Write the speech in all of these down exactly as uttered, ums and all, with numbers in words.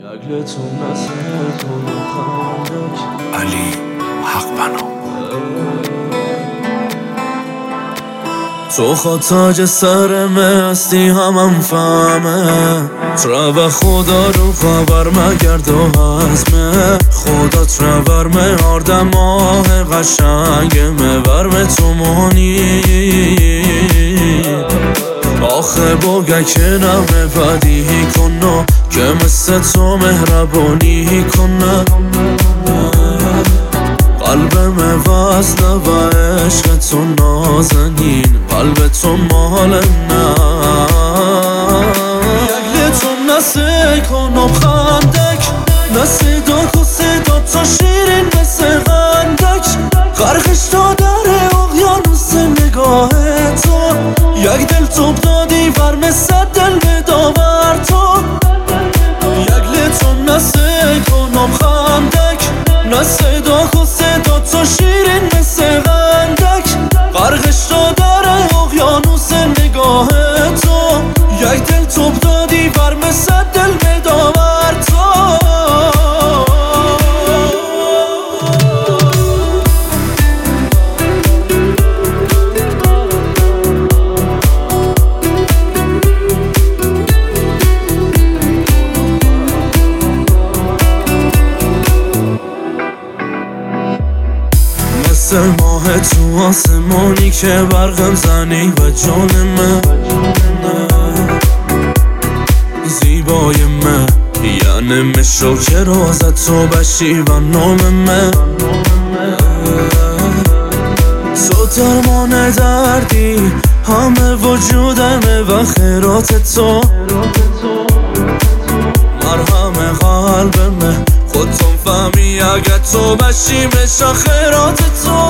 علی حق بنا تو خود تاج سرمه هستی همم فهمه ترا خدا رو خبر مگرد و حزمه خدا ترا ورمه آردم ماه قشنگمه ورمه تو مانی آخه بگه که نمه بدیهی کنه که مثل تو مهربانی کنه قلبم وصله و عشق تو نازنین قلب تو مال نه یک تو نسی کنم خندک نسی داک و صدا تا شیرین مثل غندک غرقش تا در اقیانوس نگاه تو یک دل توب دادی ور مثل دل بداور تو یک لیتون نسی کنم خندک نسی داک و صدا تا شیرین مثل غندک غرقش تا در اقیانوس نگاه تو یک دل توب دادی ور مثل دل بداور تو مثل ماه تو آسمانی که برقم زنی و جانمه زیبای من یعنی مشو که رازت تو بشی و نام من تو درمان دردی همه وجودمه و خیرات تو مرهم قلبمه خودتون فهمی اگه تو بشی بشا خیرات تو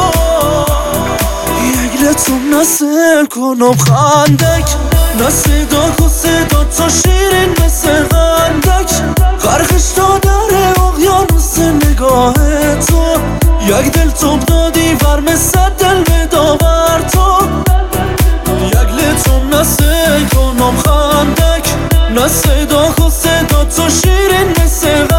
یک لتون نسل کنم خندک نسی داک و صدا تا شیرین مثل غندک غرقش تا در اقیانوس نگاه تو یک دل توب دادی ور مثل دل بداور تو یک لتون نسی کنم خندک نسی داک و صدا تا شیرین مثل